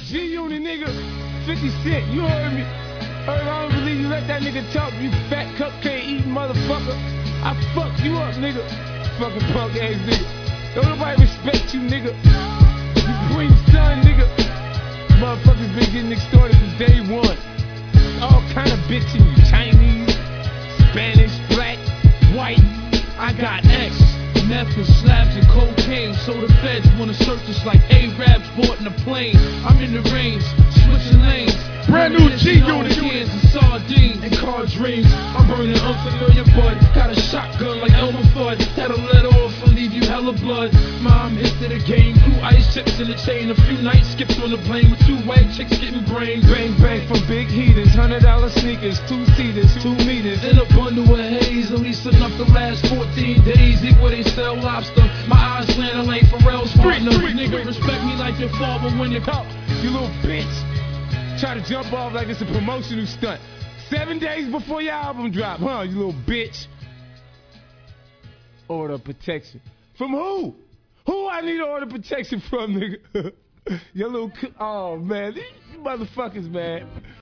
G-Unit, nigga. 50 Cent, you heard me. I don't believe you let that nigga talk, you fat cupcake eating motherfucker. I fucked you up, nigga. Fucking punk ass nigga. Don't nobody respect you, nigga. You Queen son, nigga. Motherfuckers been getting extorted from day one. All kind of bitching you. Chinese, Spanish, black, white. I got X, meth and slabs and cocaine. So the feds wanna search us like Arabs bought in a plane. I'm in the range, switching lanes. Brand new G-Unit. Cans and sardines and car dreams. I'm burning unfamiliar bud. Got a shotgun like Elmer Fudd. That'll let off and leave you hella blood. Mom hit to the game, blue ice chips in the chain. A few night skips on the plane with 2 white chicks getting brain. Bang bang from big heaters, $100 sneakers, 2-seaters, 2 meters. In a bundle of haze, at least enough to last 14 days. Eat where they sell lobster. My eyes slanted like Pharrell's partner. Nigga, respect me like your father when you Oh, you little bitch. Try to jump off like it's a promotional stunt. 7 days before your album drop, huh, you little bitch? Order protection. From who? Who I need order protection from, nigga? Your little, oh man, these motherfuckers, man.